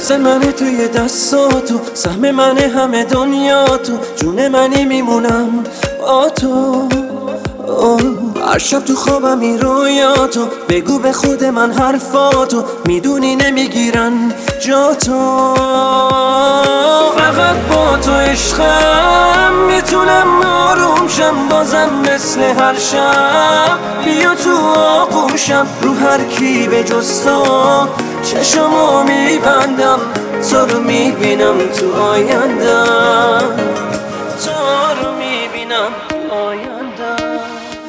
دست منه توی دستاتو، سهم منه همه دنیاتو، جون منی میمونم با تو. هر شب تو خوابم رویاتو، بگو به خود من حرفاتو، میدونی نمیگیرن جا تو. فقط با تو عشقم میتونم آروم شم، بازم مثل هر شب بیا تو آغوشم. رو هر کی به جز تو چشمو میبندم، تو رو میبینم تو آیندم، تو رو میبینم تو آیندم.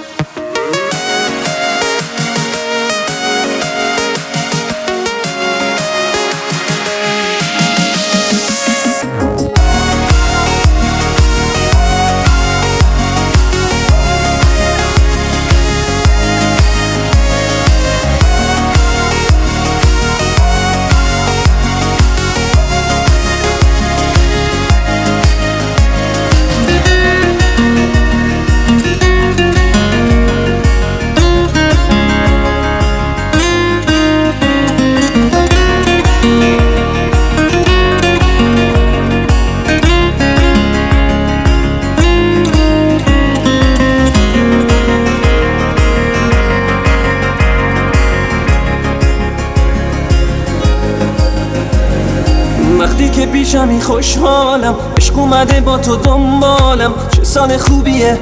وقتی که پیشمی خوشحالم، عشق اومده با تو دنبالم، چه سال خوبیه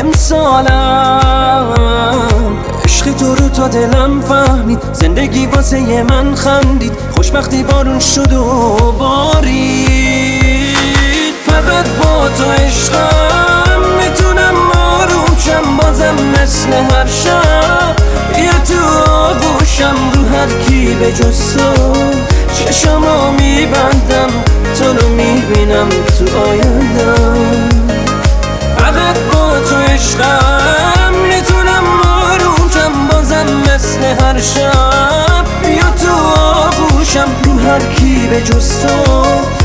امسالم. عشق تو رو تا دلم فهمید، زندگی واسه من خندید، خوشبختی بارون شد و بارید. فقط با تو عشقم میتونم آروم شم، بازم مثل هر شب بیا تو آغوشم. رو هر کی به جز تو چشمو میبندم، تو رو میبینم تو آیندم. فقط با تو عشقم میتونم آروم شم، بازم مثل هر شب بیا تو آغوشم. رو هر کی به جز تو